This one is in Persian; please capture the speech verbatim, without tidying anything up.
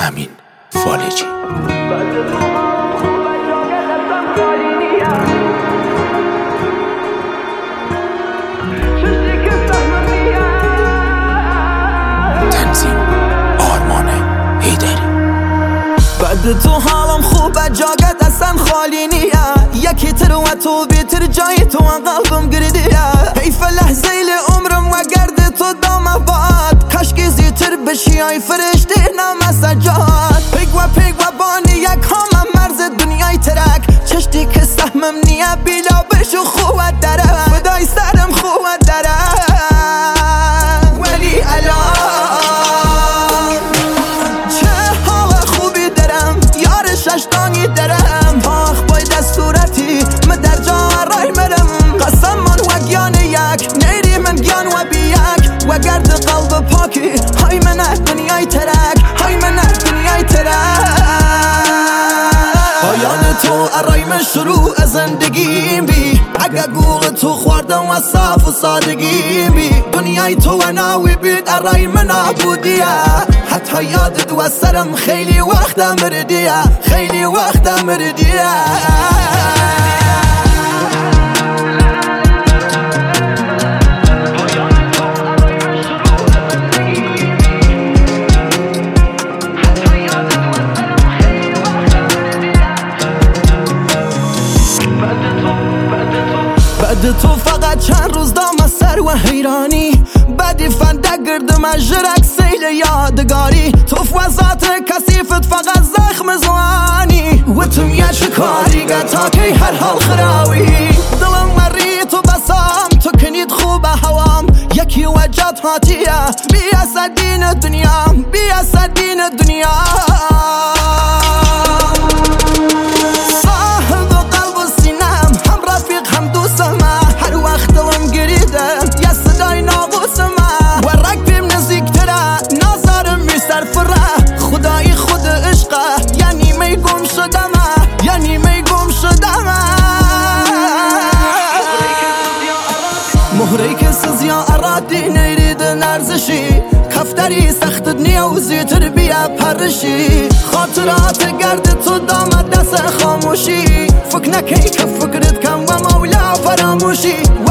امین فالجی. تنظیم آرمان حیدری. بعد تو حالم خوبه، جاگت اصلا خالی نیه، یکی تر و تو بیتر جای تو قلبم گردیه. حیف لحظه ل عمرم و گرد تو دامه باد، کاشکی زیتر بشی ای فرشته نام سجاد. پیگ و پیگ و بانی یک همه مرز دنیای ترک، چشتی که سهمم نیه بیلا بشو خوبت داره، فدای سرم خوبت داره. ولی الان ششتانی درم، آخ بای دستورتی من در جا رای مرم. قسم من و گیان یک نیری من گیان و بی یک، و گرد قلب پاکی های من دنیای ترک، های من دنیای ترک. پایان تو ارای من شروع زندگیم بی، اگه گوغ تو خوردم و صاف و سادگیم بی. دنیای تو و ناوی بید ارای من نابودیه، حتی یادت و سرم خیلی وقت مردیه، خیلی وقت مردیه. بعد تو فقط چند روز دام سر و حیرانی، بعدی فنده گردم از جرک سیل یادگاری. تو فوزات کسیفت فقط زخم زوانی، و تو میاد شکاری تا که هر حال خراوی. دلم مری تو بسام تو کنید خوب هوام، یکی وجات هاتیه بیا سدین دنیا، بیا سدین دنیا. خدای خود عشقه یعنی می گم شدم، یعنی می گم شدم. مهره که سزیا ارادی نیرید نرزشی، کفتری سخت دنیا و زیتر بیا پرشی. خاطرات گرد تو دامد دست خاموشی، فکر نکی که فکرت کم و مولا فراموشی.